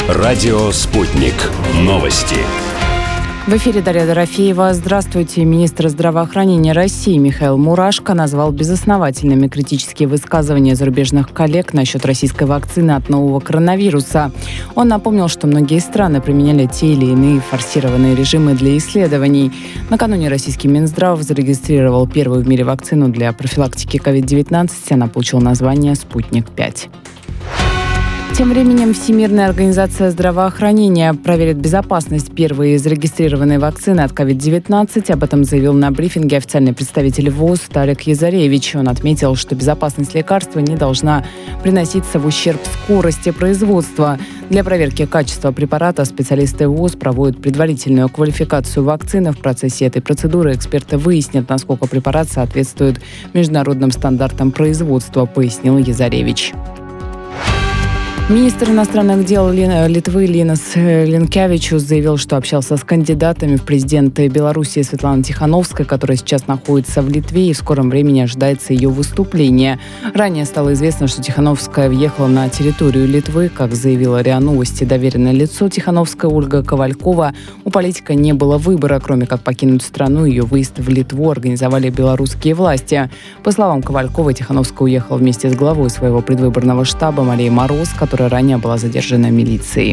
Радио «Спутник». Новости. В эфире Дарья Дорофеева. Здравствуйте. Министр здравоохранения России Михаил Мурашко назвал безосновательными критические высказывания зарубежных коллег насчет российской вакцины от нового коронавируса. Он напомнил, что многие страны применяли те или иные форсированные режимы для исследований. Накануне российский Минздрав зарегистрировал первую в мире вакцину для профилактики COVID-19. Она получила название «Спутник-5». Тем временем Всемирная организация здравоохранения проверит безопасность первой зарегистрированной вакцины от COVID-19. Об этом заявил на брифинге официальный представитель ВОЗ Тарик Язаревич. Он отметил, что безопасность лекарства не должна приноситься в ущерб скорости производства. Для проверки качества препарата специалисты ВОЗ проводят предварительную квалификацию вакцины. В процессе этой процедуры эксперты выяснят, насколько препарат соответствует международным стандартам производства, пояснил Язаревич. Министр иностранных дел Литвы Линас Линкевичус заявил, что общался с кандидатами в президенты Беларуси Светланой Тихановской, которая сейчас находится в Литве, и в скором времени ожидается ее выступление. Ранее стало известно, что Тихановская въехала на территорию Литвы. Как заявила РИА Новости доверенное лицо Тихановской Ольга Ковалькова, у политика не было выбора, кроме как покинуть страну. Ее выезд в Литву организовали белорусские власти. По словам Ковальковой, Тихановская уехала вместе с главой своего предвыборного штаба Марией Мороз, которая ранее была задержана милицией.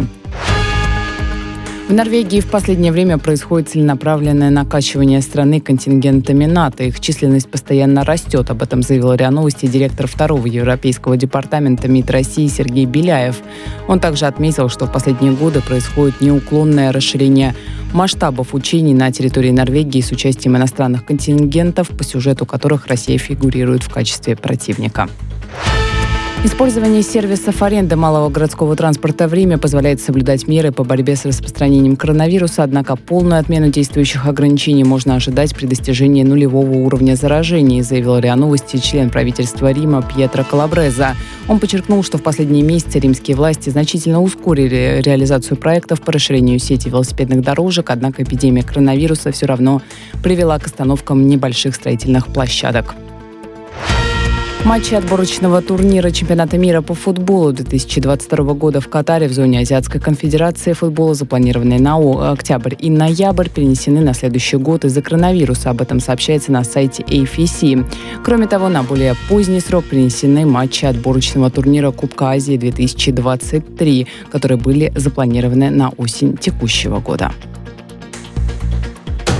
В Норвегии в последнее время происходит целенаправленное накачивание страны контингентами НАТО. Их численность постоянно растет. Об этом заявил РИА Новости директор второго европейского департамента МИД России Сергей Беляев. Он также отметил, что в последние годы происходит неуклонное расширение масштабов учений на территории Норвегии с участием иностранных контингентов, по сюжету которых Россия фигурирует в качестве противника. Использование сервисов аренды малого городского транспорта в Риме позволяет соблюдать меры по борьбе с распространением коронавируса, однако полную отмену действующих ограничений можно ожидать при достижении нулевого уровня заражений, заявил РИА Новости член правительства Рима Пьетро Калабреза. Он подчеркнул, что в последние месяцы римские власти значительно ускорили реализацию проектов по расширению сети велосипедных дорожек, однако эпидемия коронавируса все равно привела к остановкам небольших строительных площадок. Матчи отборочного турнира чемпионата мира по футболу 2022 года в Катаре в зоне Азиатской конфедерации футбола, запланированные на октябрь и ноябрь, перенесены на следующий год из-за коронавируса. Об этом сообщается на сайте AFC. Кроме того, на более поздний срок перенесены матчи отборочного турнира Кубка Азии 2023, которые были запланированы на осень текущего года.